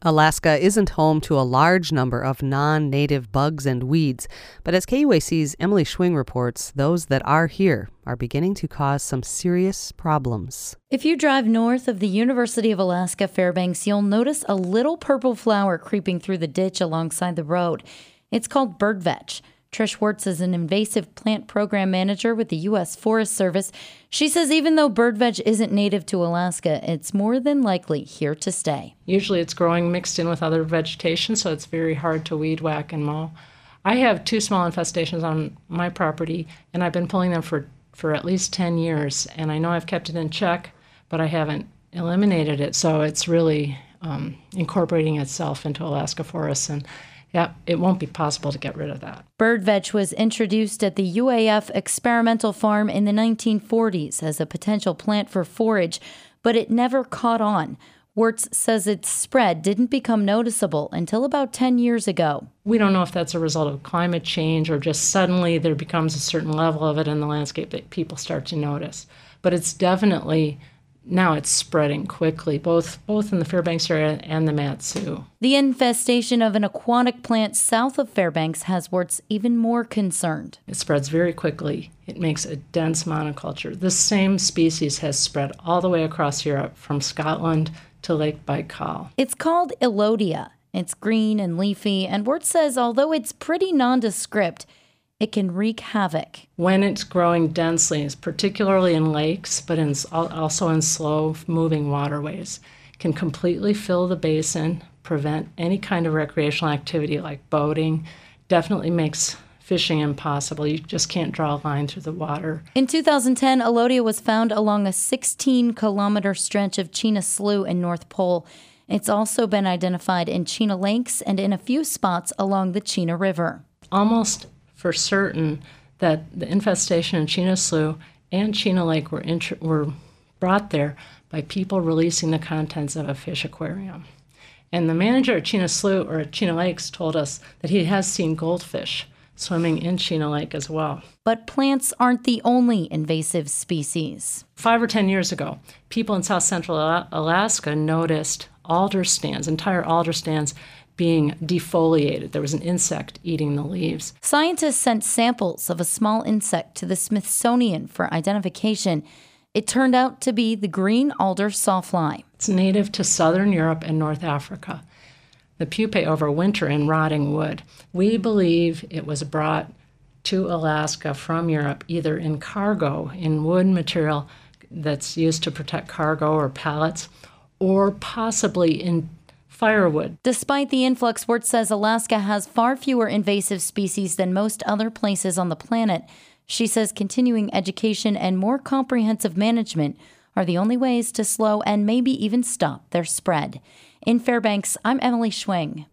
Alaska isn't home to a large number of non-native bugs and weeds, but as KUAC's Emily Schwing reports, those that are here are beginning to cause some serious problems. If you drive north of the University of Alaska Fairbanks, you'll notice a little purple flower creeping through the ditch alongside the road. It's called birdvetch. Trish Wirtz is an invasive plant program manager with the U.S. Forest Service. She says even though birdvetch isn't native to Alaska, it's more than likely here to stay. Usually it's growing mixed in with other vegetation, so it's very hard to weed whack and mow. I have 2 small infestations on my property, and I've been pulling them for at least 10 years, and I know I've kept it in check, but I haven't eliminated it, so it's really incorporating itself into Alaska forests, and yeah, it won't be possible to get rid of that. Birdvetch was introduced at the UAF experimental farm in the 1940s as a potential plant for forage, but it never caught on. Wirtz says its spread didn't become noticeable until about 10 years ago. We don't know if that's a result of climate change or just suddenly there becomes a certain level of it in the landscape that people start to notice. But it's definitely, now it's spreading quickly, both in the Fairbanks area and the Mat-Su. The infestation of an aquatic plant south of Fairbanks has Wirtz even more concerned. It spreads very quickly. It makes a dense monoculture. This same species has spread all the way across Europe, from Scotland to Lake Baikal. It's called Elodea. It's green and leafy, and Wirtz says although it's pretty nondescript, it can wreak havoc. When it's growing densely, particularly in lakes, but also in slow-moving waterways, can completely fill the basin, prevent any kind of recreational activity like boating, definitely makes fishing impossible. You just can't draw a line through the water. In 2010, Elodea was found along a 16-kilometer stretch of Chena Slough in North Pole. It's also been identified in Chena Lakes and in a few spots along the Chena River. Almost for certain that the infestation in Chena Slough and Chena Lake were brought there by people releasing the contents of a fish aquarium. And the manager at Chena Slough, or at Chena Lakes, told us that he has seen goldfish swimming in Chena Lake as well. But plants aren't the only invasive species. 5 or 10 years ago, people in south central Alaska noticed alder stands, entire alder stands, being defoliated. There was an insect eating the leaves. Scientists sent samples of a small insect to the Smithsonian for identification. It turned out to be the green alder sawfly. It's native to southern Europe and North Africa. The pupae overwinter in rotting wood. We believe it was brought to Alaska from Europe either in cargo, in wood material that's used to protect cargo or pallets, or possibly in firewood. Despite the influx, Wirtz says Alaska has far fewer invasive species than most other places on the planet. She says continuing education and more comprehensive management are the only ways to slow and maybe even stop their spread. In Fairbanks, I'm Emily Schwing.